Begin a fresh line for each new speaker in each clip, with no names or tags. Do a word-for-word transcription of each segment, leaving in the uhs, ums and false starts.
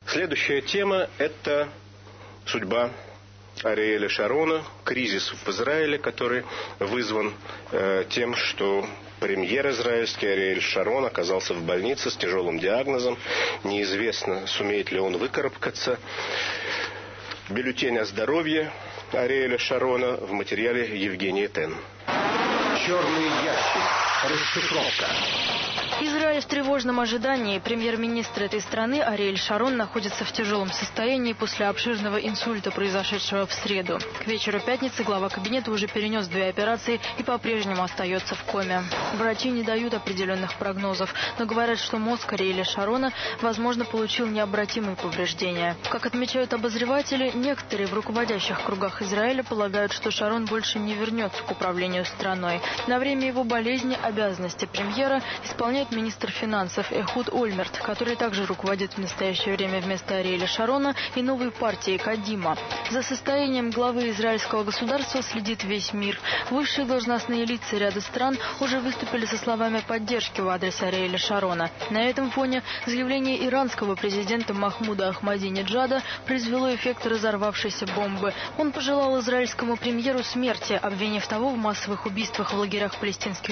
Следующая тема – это судьба Ариэля Шарона, кризис в Израиле, который вызван э, тем, что премьер израильский Ариэль Шарон оказался в больнице с тяжелым диагнозом. Неизвестно, сумеет ли он выкарабкаться. Бюллетень о здоровье Ариэля Шарона в материале Евгения Тен.
Черный ящик. Расшифровка.
Израиль в тревожном ожидании. Премьер-министр этой страны Ариэль Шарон находится в тяжелом состоянии после обширного инсульта, произошедшего в среду. К вечеру пятницы глава кабинета уже перенес две операции и по-прежнему остается в коме. Врачи не дают определенных прогнозов, но говорят, что мозг Ариэля Шарона, возможно, получил необратимые повреждения. Как отмечают обозреватели, некоторые в руководящих кругах Израиля полагают, что Шарон больше не вернется к управлению страной. На время его болезни обязанности премьера исполняет министр финансов Эхуд Ольмерт, который также руководит в настоящее время вместо Ариэля Шарона и новой партией Кадима. За состоянием главы израильского государства следит весь мир. Высшие должностные лица ряда стран уже выступили со словами поддержки в адрес Ариэля Шарона. На этом фоне заявление иранского президента Махмуда Ахмадинеджада произвело эффект разорвавшейся бомбы. Он пожелал израильскому премьеру смерти, обвинив того в массовых убийствах в лагерях палестинских.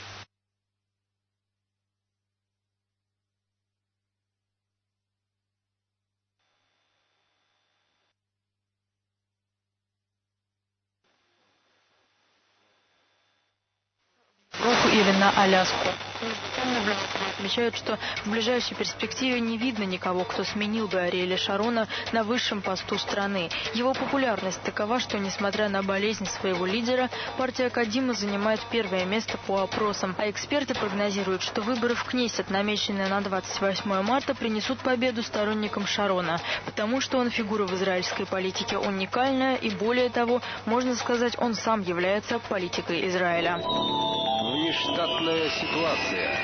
Или на Аляску. Отмечают, что в ближайшей перспективе не видно никого, кто сменил бы Ариэля Шарона на высшем посту страны. Его популярность такова, что, несмотря на болезнь своего лидера, партия Кадима занимает первое место по опросам. А эксперты прогнозируют, что выборы в Кнессет, намеченные на двадцать восьмое марта, принесут победу сторонникам Шарона, потому что он фигура в израильской политике уникальная, и более того, можно сказать, он сам является политикой Израиля.
Внештатная ситуация.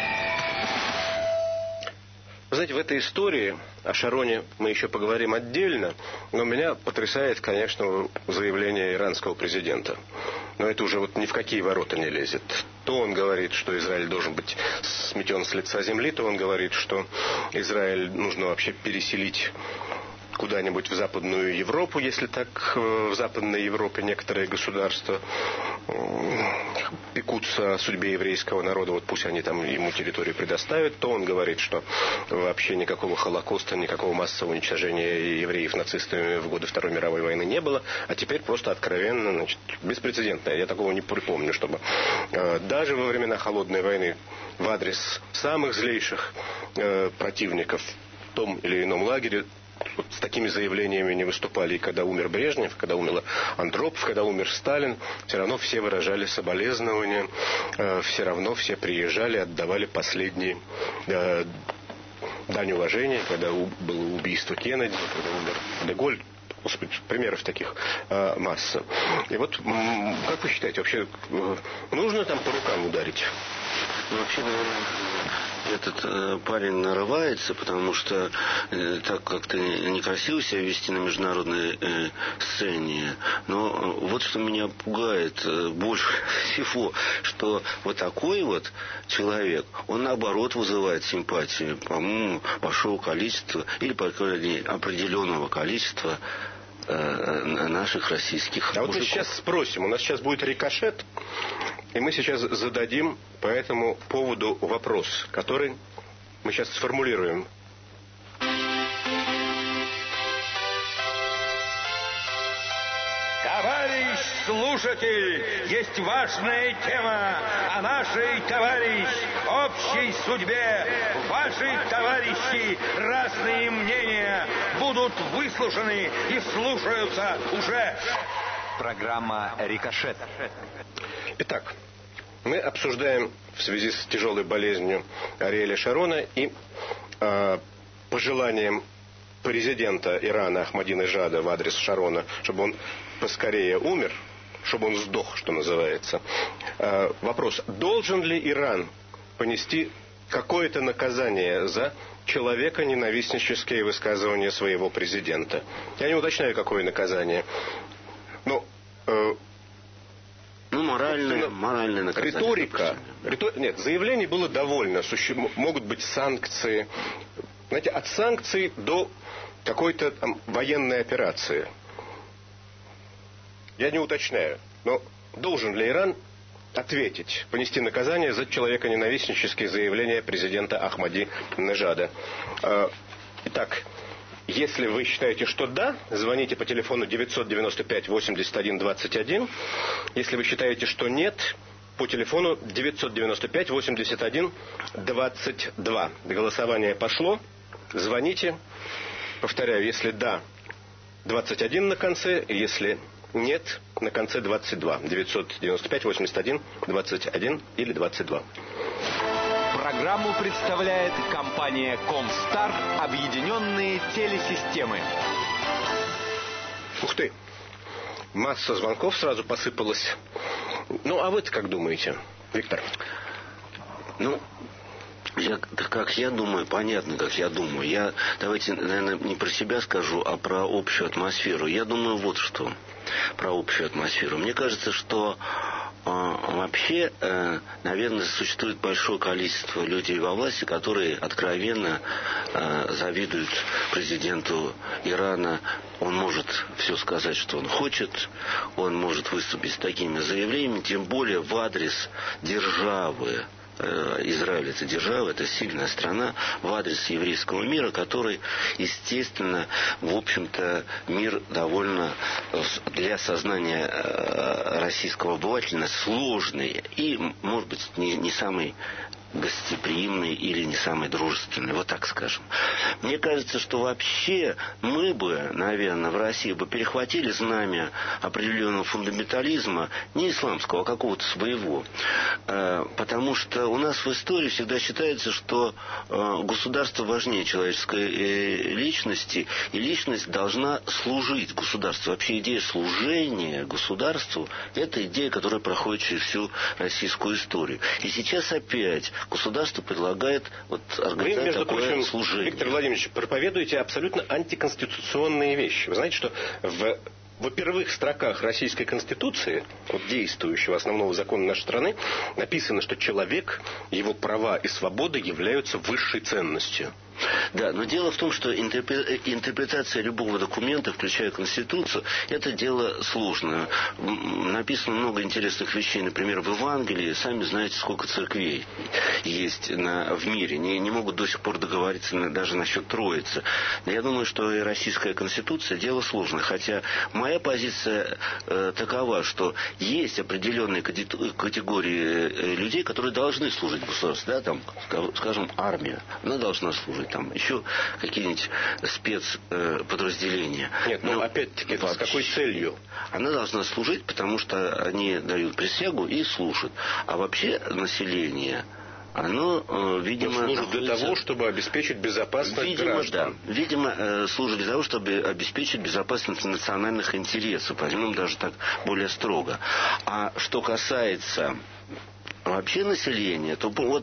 Вы знаете, в этой истории о Шароне мы еще поговорим отдельно, но меня потрясает, конечно, заявление иранского президента. Но это уже вот ни в какие ворота не лезет. То он говорит, что Израиль должен быть сметен с лица земли, то он говорит, что Израиль нужно вообще переселить куда-нибудь в Западную Европу, если так в Западной Европе некоторые государства пекутся о судьбе еврейского народа, вот пусть они там ему территорию предоставят, то он говорит, что вообще никакого Холокоста, никакого массового уничтожения евреев нацистами в годы Второй мировой войны не было, а теперь просто откровенно, значит, беспрецедентно. Я такого не припомню, чтобы э, даже во времена Холодной войны в адрес самых злейших э, противников в том или ином лагере вот с такими заявлениями не выступали. И когда умер Брежнев, когда умер Андропов, когда умер Сталин, все равно все выражали соболезнования, э, все равно все приезжали, отдавали последние э, дань уважения, когда у, было убийство Кеннеди, когда умер Де-Голь. Господи, примеров таких э, масса. И вот, м- как вы считаете, вообще э, нужно там по рукам ударить?
Ну, вообще, наверное, этот э, парень нарывается, потому что э, так как-то некрасиво себя вести на международной э, сцене. Но э, вот что меня пугает э, больше всего, что вот такой вот человек, он наоборот вызывает симпатию, по-моему, большого количества или по определенного количества э, наших российских
А
мужиков.
вот мы сейчас спросим, у нас сейчас будет рикошет, и мы сейчас зададим по этому поводу вопрос, который мы сейчас сформулируем.
Товарищ слушатель, есть важная тема о нашей, товарищ, общей судьбе. Ваши, товарищи, разные мнения будут выслушаны и слушаются уже.
Программа «Рикошет».
Итак, мы обсуждаем в связи с тяжелой болезнью Ариэля Шарона и э, пожеланием президента Ирана Ахмадинеджада в адрес Шарона, чтобы он поскорее умер, чтобы он сдох, что называется. Э, вопрос, должен ли Иран понести какое-то наказание за человеконенавистнические высказывания своего президента? Я не уточняю, какое наказание. Но... Э,
Ну, моральное, моральное наказание.
Риторика. Ритор... Нет, заявлений было довольно. Суще... Могут быть санкции. знаете, от санкций до какой-то там военной операции. Я не уточняю, но должен ли Иран ответить, понести наказание за человеконенавистнические заявления президента Ахмадинежада? Итак, если вы считаете, что да, звоните по телефону девятьсот девяносто пять восемьдесят один двадцать один. Если вы считаете, что нет, по телефону девятьсот девяносто пять восемьдесят один двадцать два. Голосование пошло. Звоните. Повторяю, если да, двадцать один на конце, если нет, на конце двадцать два. девятьсот девяносто пять восемьдесят один двадцать один или двадцать два.
Программу представляет компания Комстар Объединенные телесистемы.
Ух ты! Масса звонков сразу посыпалась. Ну, а вы-то как думаете, Виктор?
Ну, я, как я думаю, понятно, как я думаю. Я, давайте, наверное, не про себя скажу, а про общую атмосферу. Я думаю вот что. Про общую атмосферу. Мне кажется, что э, вообще, э, наверное, существует большое количество людей во власти, которые откровенно э, завидуют президенту Ирана. Он может все сказать, что он хочет. Он может выступить с такими заявлениями, тем более в адрес державы. Израиль — это держава, это сильная страна в адрес еврейского мира, который, естественно, в общем-то, мир довольно для сознания российского обывателя сложный и, может быть, не, не самый гостеприимный или не самый дружественный, вот так скажем. Мне кажется, что вообще мы бы, наверное, в России бы перехватили знамя определенного фундаментализма, не исламского, а какого-то своего. Потому что у нас в истории всегда считается, что государство важнее человеческой личности, и личность должна служить государству. Вообще идея служения государству – это идея, которая проходит через всю российскую историю. И сейчас опять государство предлагает вот организовать
Вы, между
такое
прочим,
служение.
Виктор Владимирович, проповедуете абсолютно антиконституционные вещи. Вы знаете, что в, во первых строках Российской Конституции, вот действующего основного закона нашей страны, написано, что человек, его права и свободы являются высшей ценностью.
Да, но дело в том, что интерпретация любого документа, включая Конституцию, это дело сложное. Написано много интересных вещей, например, в Евангелии. Сами знаете, сколько церквей есть на, в мире. Не, не могут до сих пор договориться на, даже насчет Троицы. Я думаю, что и Российская Конституция дело сложное. Хотя моя позиция э, такова, что есть определенные категории людей, которые должны служить государству. Да, там, скажем, армия. Она должна служить. Там еще какие-нибудь спецподразделения.
Нет, но, но опять-таки, с какой целью?
Она должна служить, потому что они дают присягу и служат. А вообще население, оно, видимо...
Но служит для того, чтобы обеспечить безопасность
видимо,
граждан.
Да. Видимо, служит для того, чтобы обеспечить безопасность национальных интересов. Возьмем даже так более строго. А что касается... вообще население, то вот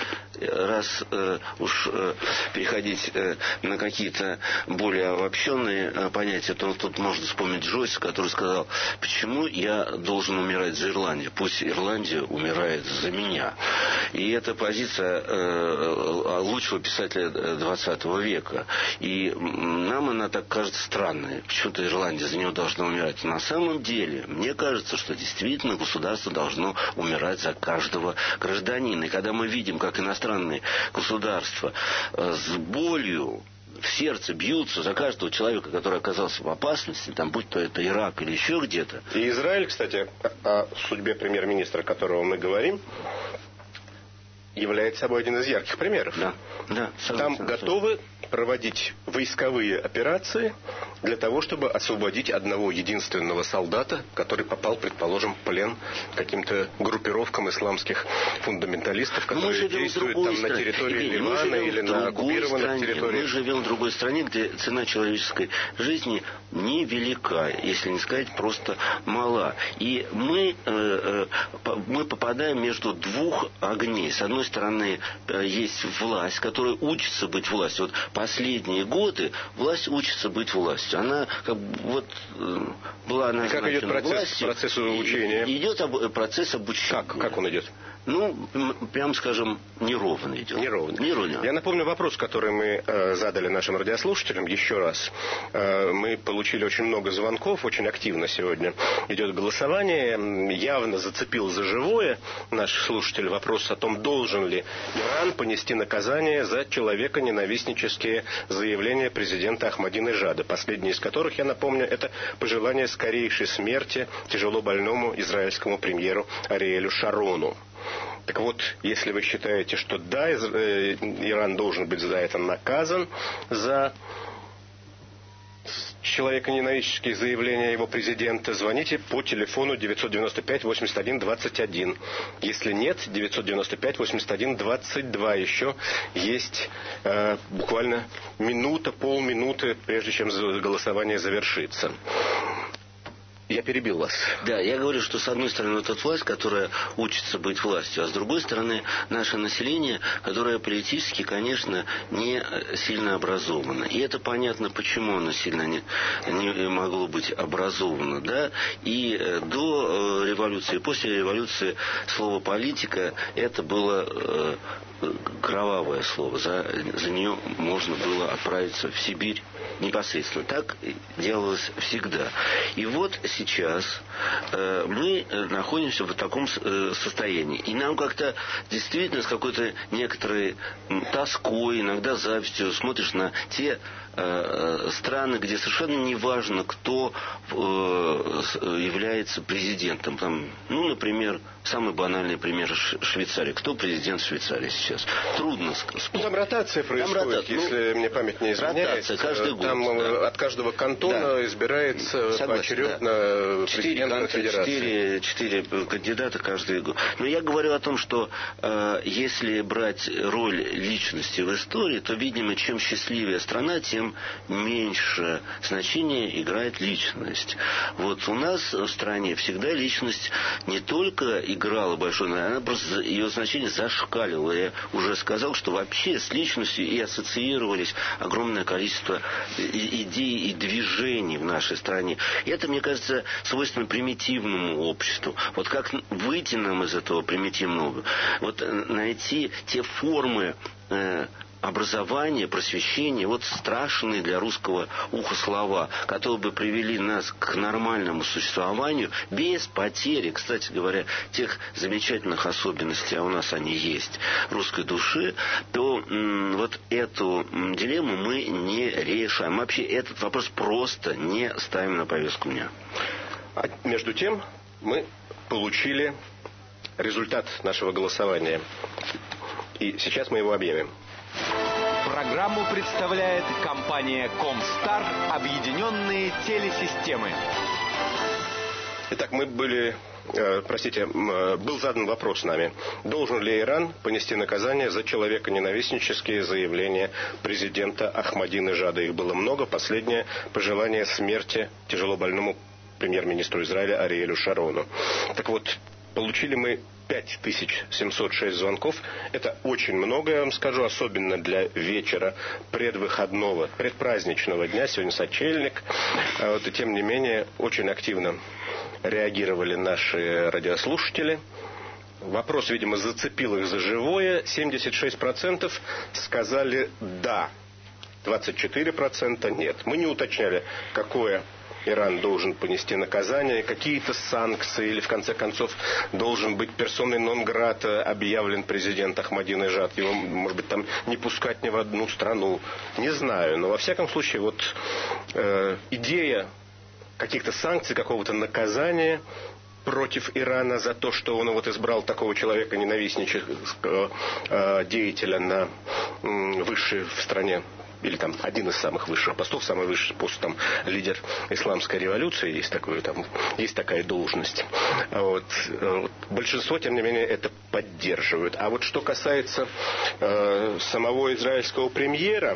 раз э, уж э, переходить э, на какие-то более обобщенные э, понятия, то тут можно вспомнить Джойса, который сказал, почему я должен умирать за Ирландию, пусть Ирландия умирает за меня. И это позиция э, лучшего писателя двадцатого века. И нам она так кажется странной. Почему-то Ирландия за нее должна умирать. На самом деле, мне кажется, что действительно государство должно умирать за каждого гражданина. И когда мы видим, как иностранные государства с болью в сердце бьются за каждого человека, который оказался в опасности, там, будь то это Ирак или еще где-то.
И Израиль, кстати, о судьбе премьер-министра, которого мы говорим, является собой один из ярких примеров.
Да, да,
там готовы проводить войсковые операции для того, чтобы освободить одного единственного солдата, который попал, предположим, в плен каким-то группировкам исламских фундаменталистов, которые действуют там стране. на территории Евгений, Ливана или на оккупированных стране. территориях.
Мы живем в другой стране, где цена человеческой жизни невелика, если не сказать просто мала. И мы, э, э, мы попадаем между двух огней. С одной стороны, э, есть власть, которая учится быть властью. Вот последние годы власть учится быть властью. Она как бы вот была назначена
как идет процесс,
властью.
процесс обучения?
Идет об, процесс обучения.
Как, как он идет?
ну, прям скажем, неровно идет.
Неровно.
Неровно.
Я напомню вопрос, который мы э, задали нашим радиослушателям еще раз. Э, мы получили очень много звонков, очень активно сегодня идет голосование. Явно зацепил за живое наш слушатель вопрос о том, должен ли Иран понести наказание за человеконенавистнические заявления президента Ахмадинежада, последние из которых, я напомню, это пожелание скорейшей смерти тяжело больному израильскому премьеру Ариэлю Шарону. Так вот, если вы считаете, что да, Иран должен быть за это наказан, за человеконенавистнические заявления его президента, звоните по телефону девятьсот девяносто пять восемьдесят один двадцать один. Если нет, девятьсот девяносто пять восемьдесят один двадцать два. Еще есть э, буквально минута, полминуты, прежде чем голосование завершится. Я перебил вас.
Да, я говорю, что с одной стороны вот эта власть, которая учится быть властью, а с другой стороны наше население, которое политически, конечно, не сильно образовано. И это понятно, почему оно сильно не, не могло быть образовано. Да? И до революции, и после революции слово «политика» это было э, кровавое слово. За, за нее можно было отправиться в Сибирь непосредственно. Так делалось всегда. И вот сейчас э, мы находимся в таком э, состоянии. И нам как-то действительно с какой-то некоторой тоской, иногда завистью смотришь на те э, страны, где совершенно не важно, кто э, является президентом. Там, ну, например, самый банальный пример Швейцарии. Кто президент Швейцарии сейчас? Трудно сказать.
Там ротация происходит, там ротация, если ну, мне память не изменяет.
Ротация каждый год.
Там да. От каждого кантона да. избирается Согласен, поочередно да. президент федерации.
Четыре, четыре кандидата каждый год. Но я говорю о том, что э, если брать роль личности в истории, то, видимо, чем счастливее страна, тем меньше значения играет личность. Вот у нас в стране всегда личность не только играла большое, она просто, ее значение зашкаливало. Я уже сказал, что вообще с личностью и ассоциировались огромное количество идей и движений в нашей стране. И это, мне кажется, свойственно примитивному обществу. Вот как выйти нам из этого примитивного? Вот найти те формы э, образование, просвещение, вот страшные для русского уха слова, которые бы привели нас к нормальному существованию без потери, кстати говоря, тех замечательных особенностей, а у нас они есть, русской души, то м, вот эту м, дилемму мы не решаем. Вообще этот вопрос просто не ставим на повестку дня.
А между тем мы получили результат нашего голосования. И сейчас мы его объявим.
Программу представляет компания «Комстар. Объединенные телесистемы».
Итак, мы были, э, простите, э, был задан вопрос нами. Должен ли Иран понести наказание за человеконенавистнические заявления президента Ахмадинежада? Их было много. Последнее – пожелание смерти тяжело больному премьер-министру Израиля Ариэлю Шарону. Так вот, получили мы пять тысяч семьсот шесть звонков. Это очень много, я вам скажу, особенно для вечера предвыходного, предпраздничного дня. Сегодня сочельник. Вот, и тем не менее, очень активно реагировали наши радиослушатели. Вопрос, видимо, зацепил их за живое. семьдесят шесть процентов сказали «да». двадцать четыре процента «нет». Мы не уточняли, какое Иран должен понести наказание, какие-то санкции, или в конце концов должен быть персоной нон-грата объявлен президент Ахмадинежад, его, может быть, там не пускать ни в одну страну, не знаю, но во всяком случае вот э, идея каких-то санкций, какого-то наказания против Ирана за то, что он вот избрал такого человека ненавистнического э, деятеля на э, высший в стране, или там один из самых высших постов, самый высший пост, там, лидер исламской революции, есть, такое, там, есть такая должность. Вот. Большинство, тем не менее, это поддерживают. А вот что касается э, самого израильского премьера,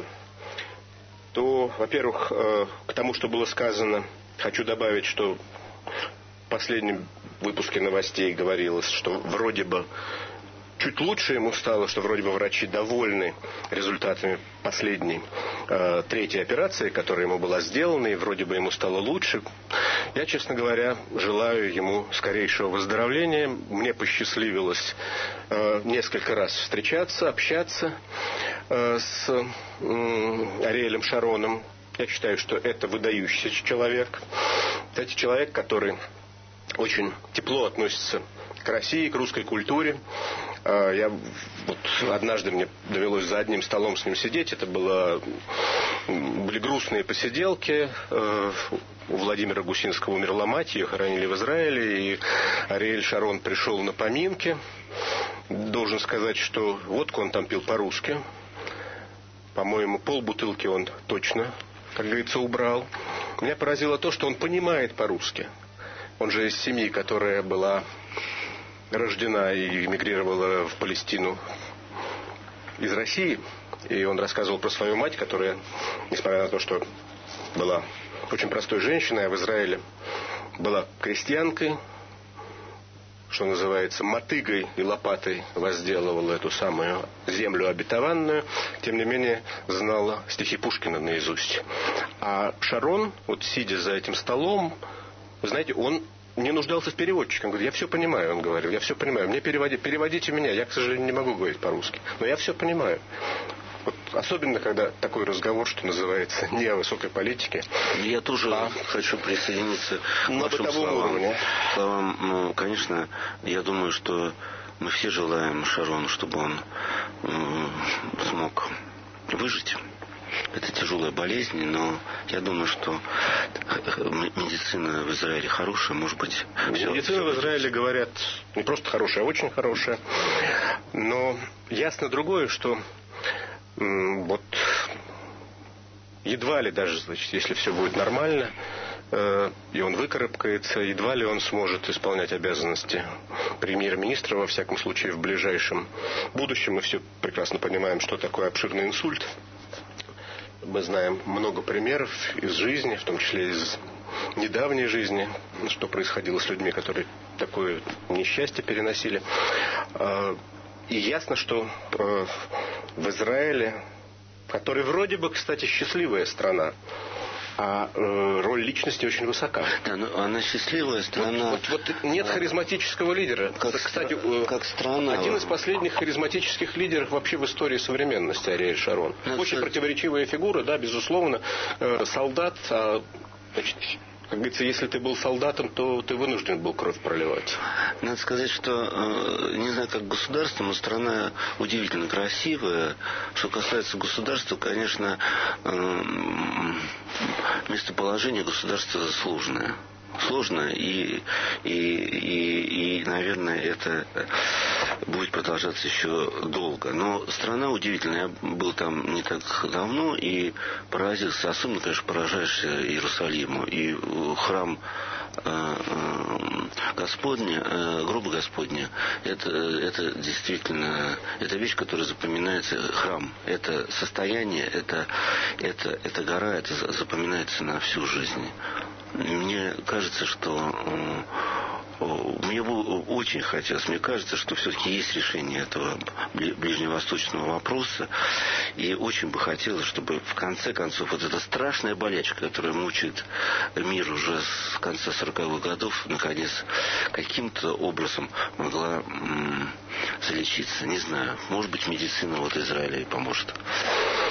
то, во-первых, э, к тому, что было сказано, хочу добавить, что в последнем выпуске новостей говорилось, что вроде бы чуть лучше ему стало, что вроде бы врачи довольны результатами последней э, третьей операции, которая ему была сделана, и вроде бы ему стало лучше. Я, честно говоря, желаю ему скорейшего выздоровления. Мне посчастливилось э, несколько раз встречаться, общаться э, с э, Ариэлем Шароном. Я считаю, что это выдающийся человек. Это человек, который очень тепло относится к России, к русской культуре. Я вот однажды мне довелось за одним столом с ним сидеть. Это было, были грустные посиделки. У Владимира Гусинского умерла мать, ее хоронили в Израиле, и Ариэль Шарон пришел на поминки. Должен сказать, что водку он там пил по-русски. По-моему, полбутылки он точно, как говорится, убрал. Меня поразило то, что он понимает по-русски. Он же из семьи, которая была рождена и эмигрировала в Палестину из России. И он рассказывал про свою мать, которая, несмотря на то, что была очень простой женщиной, а в Израиле была крестьянкой, что называется, мотыгой и лопатой возделывала эту самую землю обетованную, тем не менее знала стихи Пушкина наизусть. А Шарон, вот сидя за этим столом, вы знаете, он не нуждался в переводчике. Он говорит, я все понимаю, он говорил, я все понимаю. Мне переводи, переводите меня. Я, к сожалению, не могу говорить по-русски. Но я все понимаю. Вот особенно, когда такой разговор, что называется, не о высокой политике.
Я тоже а хочу присоединиться к вашим словам. словам. Ну, конечно, я думаю, что мы все желаем Шарону, чтобы он м- смог выжить. Это тяжелая болезнь, но я думаю, что медицина в Израиле хорошая, может быть...
Все, медицина все в Израиле, говорят, не просто хорошая, а очень хорошая. Но ясно другое, что м- вот едва ли даже, значит, если все будет нормально, э- и он выкарабкается, едва ли он сможет исполнять обязанности премьер-министра, во всяком случае, в ближайшем будущем. Мы все прекрасно понимаем, что такое обширный инсульт. Мы знаем много примеров из жизни, в том числе из недавней жизни, что происходило с людьми, которые такое несчастье переносили. И ясно, что в Израиле, который вроде бы, кстати, счастливая страна, а э, роль личности очень высока.
Да, ну, она счастливая страна.
Вот, вот, вот нет харизматического лидера.
Как,
кстати,
э, как страна.
Один из последних харизматических лидеров вообще в истории современности, Ариэль Шарон.
Надо
очень
сказать...
противоречивая фигура, да, безусловно. Э, солдат, а, значит, как говорится, если ты был солдатом, то ты вынужден был кровь проливать.
Надо сказать, что, не знаю, как государство, но страна удивительно красивая. Что касается государства, конечно, местоположение государства сложное. Сложно, и, и, и, и, наверное, это будет продолжаться еще долго. Но страна удивительная. Я был там не так давно и поразился. Особенно, конечно, поражаешься Иерусалиму. И храм э, Господня, э, гроба Господня, это, это действительно, это вещь, которая запоминается. Храм, это состояние, это, это, это гора, это запоминается на всю жизнь. Мне кажется, что мне было очень хотелось, мне кажется, что все-таки есть решение этого ближневосточного вопроса. И очень бы хотелось, чтобы в конце концов вот эта страшная болячка, которая мучает мир уже с конца сороковых годов, наконец каким-то образом могла м- залечиться. Не знаю, может быть, медицина вот Израиля и поможет.